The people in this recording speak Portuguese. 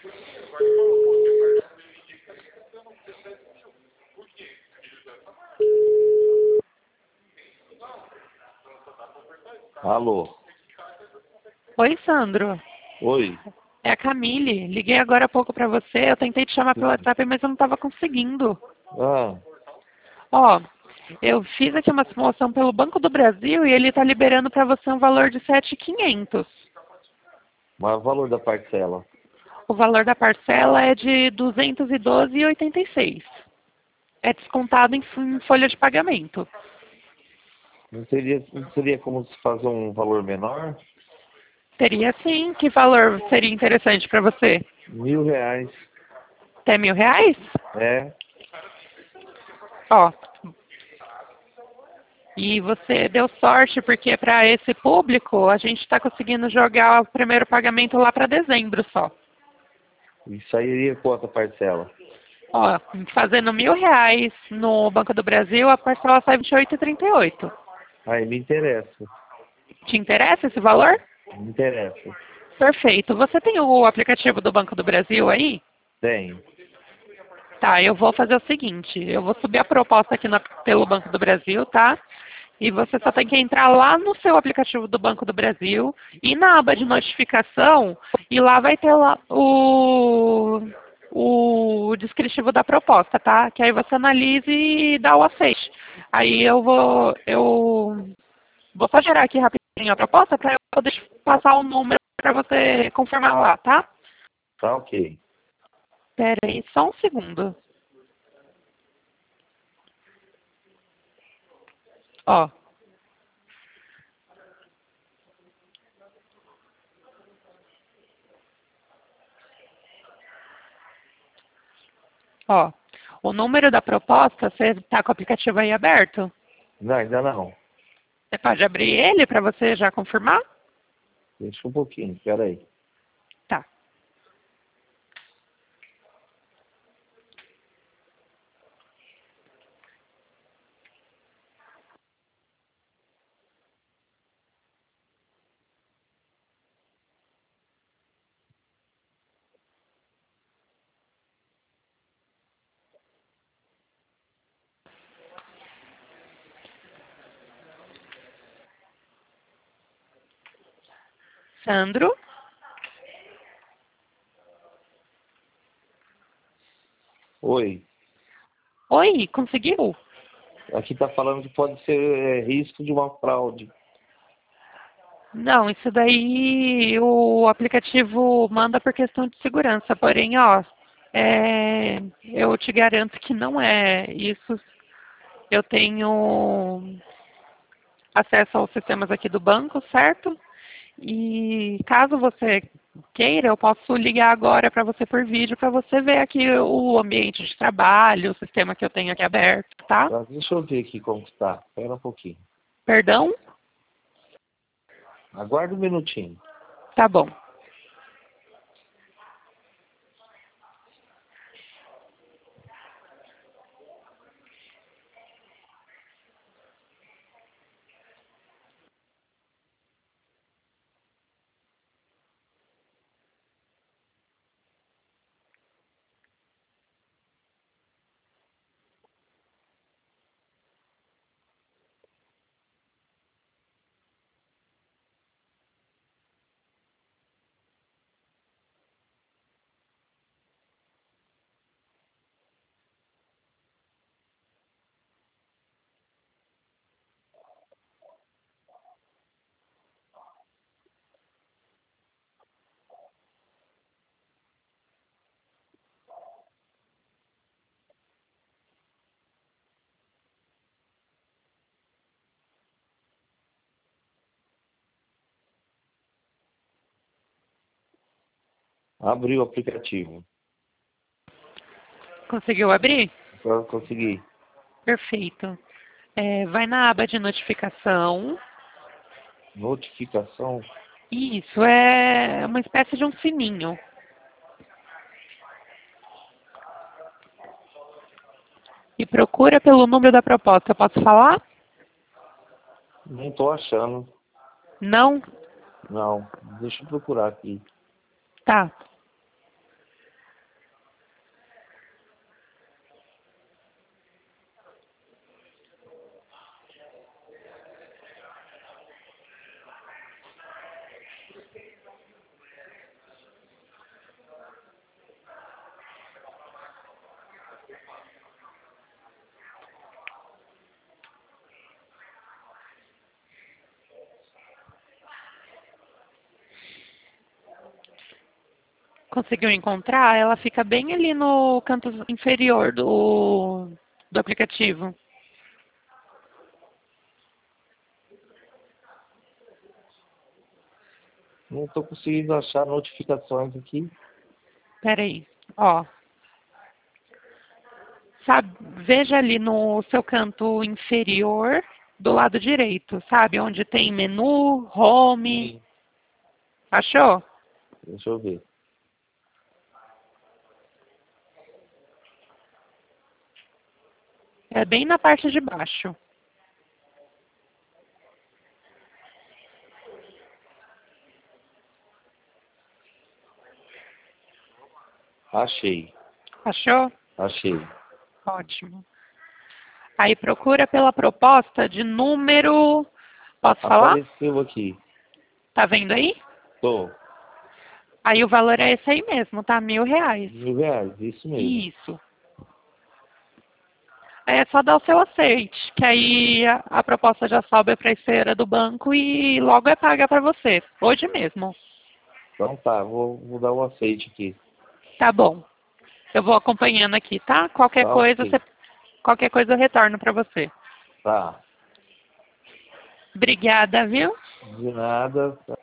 Alô? Oi, Sandro. Oi? É a Camille. Liguei agora há pouco para você. Eu tentei te chamar pelo WhatsApp, mas eu não estava conseguindo. Ah, Ó, eu fiz aqui uma simulação pelo Banco do Brasil e ele está liberando para você um valor de 7.500. mas o valor da parcela? O valor da parcela é de 212,86. É descontado em folha de pagamento. Não seria como se fazer um valor menor? Teria sim. Que valor seria interessante para você? R$ 1.000. Até R$ 1.000? É? Ó, e você deu sorte porque para esse público a gente está conseguindo jogar o primeiro pagamento lá para dezembro só. Isso aí iria quanto a parcela? Ó, fazendo R$ 1.000 no Banco do Brasil, a parcela sai 28,38. Aí me interessa. Te interessa esse valor? Me interessa. Perfeito. Você tem o aplicativo do Banco do Brasil aí? Tem. Tá, eu vou fazer o seguinte, eu vou subir a proposta aqui pelo Banco do Brasil, tá? E você só tem que entrar lá no seu aplicativo do Banco do Brasil e na aba de notificação, e lá vai ter lá o descritivo da proposta, tá? Que aí você analisa e dá o aceite. Aí eu vou só gerar aqui rapidinho a proposta para eu poder passar o número para você confirmar lá, tá? Tá ok. Espera aí só um segundo. Ó. Ó, o número da proposta, você está com o aplicativo aí aberto? Não, ainda não. Você pode abrir ele para você já confirmar? Deixa um pouquinho, espera aí. Tá. Sandro? Oi. Oi, conseguiu? Aqui tá falando que pode ser risco de uma fraude. Não, isso daí o aplicativo manda por questão de segurança. Porém, ó, eu te garanto que não é isso. Eu tenho acesso aos sistemas aqui do banco, certo? E caso você queira, eu posso ligar agora para você por vídeo para você ver aqui o ambiente de trabalho, o sistema que eu tenho aqui aberto, tá? Tá, deixa eu ver aqui como que tá. Espera um pouquinho. Perdão? Aguarda um minutinho. Tá bom. Abri o aplicativo. Conseguiu abrir? Agora eu consegui. Perfeito. Vai na aba de notificação. Notificação. Isso é uma espécie de um sininho. E procura pelo número da proposta. Eu posso falar? Não tô achando. Não? Não. Deixa eu procurar aqui. Tá. conseguiu encontrar, ela fica bem ali no canto inferior do aplicativo. Não estou conseguindo achar notificações aqui. Espera aí, ó. Sabe, veja ali no seu canto inferior, do lado direito, sabe? Onde tem menu, home. Sim. Achou? Deixa eu ver. É bem na parte de baixo. Achei. Achou? Achei. Ótimo. Aí procura pela proposta de número... Posso falar? Apareceu aqui. Tá vendo aí? Tô. Aí o valor é esse aí mesmo, tá? R$ 1.000. R$ 1.000, isso mesmo. Isso. É só dar o seu aceite, que aí a proposta já sobe para a esteira do banco e logo é paga para você, hoje mesmo. Então tá, vou dar um aceite aqui. Tá bom. Eu vou acompanhando aqui, tá? Tá ok. Qualquer coisa eu retorno para você. Tá. Obrigada, viu? De nada.